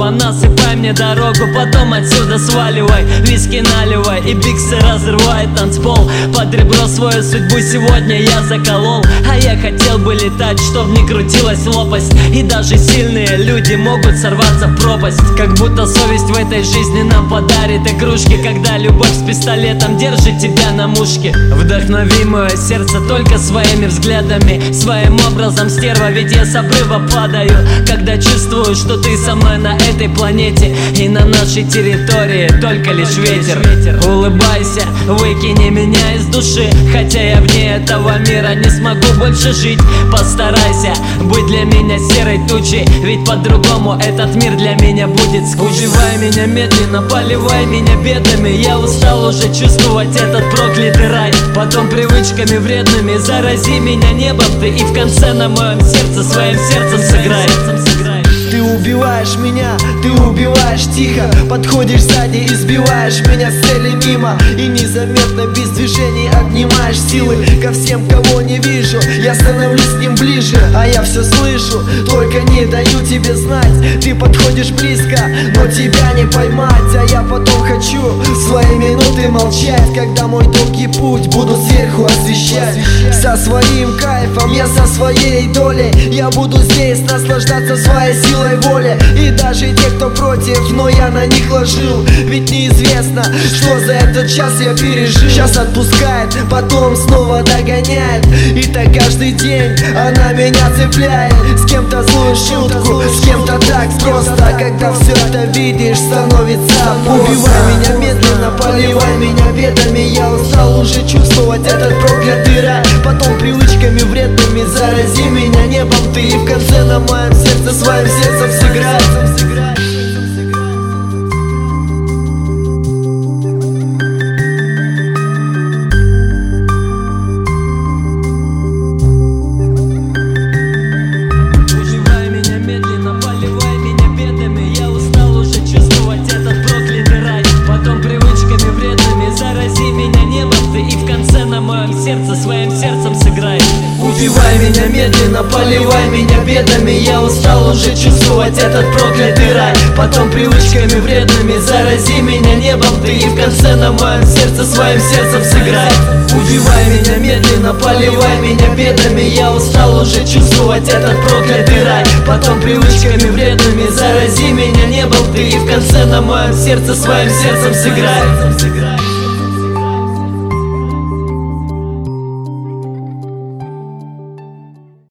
снова насыпай мне дорогу, потом отсюда сваливай. Виски наливай и биксы разрывай танцпол. Под ребро свою судьбу сегодня я заколол. А я хотел бы летать, чтоб не крутилась лопасть. И даже сильные люди могут сорваться в пропасть. Как будто совесть в этой жизни нам подарит игрушки, когда любовь с пистолетом держит тебя на мушке. Вдохнови мое сердце только своими взглядами. Своим образом, стерва, ведь я с обрыва падаю, когда чувствую, что ты со мной на этой планете. И на нашей территории только лишь ветер. Улыбайся, выкини меня из души, хотя я вне этого мира не смогу больше жить. Постарайся быть для меня серой тучей, ведь по-другому этот мир для меня будет скучным. Убивай меня медленно, поливай меня бедами. Я устал уже чувствовать этот проклятый рай. Потом привычками вредными зарази меня небом ты, и в конце на моем сердце своим сердцем сыграй. Ты убиваешь меня, ты убиваешь тихо. Подходишь сзади и сбиваешь меня с цели мимо. И незаметно без движений отнимаешь силы. Ко всем, кого не вижу, я становлюсь к ним ближе. А я все слышу, только не даю тебе знать. Ты подходишь близко, но тебя не поймать. А я потом хочу свои минуты молчать, когда мой долгий путь буду сверху освещать. Со своим кайфом, я со своей долей. Я буду здесь наслаждаться своей силой воли. И даже те, кто против, но я на них ложил. Ведь неизвестно, что за этот час я пережил. Сейчас отпускает, потом снова догоняет. И так каждый день она меня цепляет. С кем-то злую шутку, с кем-то так просто. Когда все это видишь, становится просто. Убивай меня медленно, поливай меня бедами. Я устал уже чувствовать этот проклятый рай. Потом привычками вредными зарази меня небом ты, и в конце на моем сердце своим сердцем сыграй. Убивай меня медленно, поливай меня бедами. Я устал уже чувствовать этот проклятый рай. Потом привычками вредными зарази меня небом ты, и в конце на моем сердце своим сердцем сыграй. Убивай меня медленно, поливай меня бедами. Я устал уже чувствовать этот проклятый рай. Потом привычками вредными зарази меня небом ты, и в конце на моем сердце своим сердцем сыграй. Убивай меня медленно, поливай меня бедами. Я устал уже чувствовать этот проклятый рай. Потом привычками вредными зарази меня небом ты, и в конце на моем сердце своим сердцем сыграй.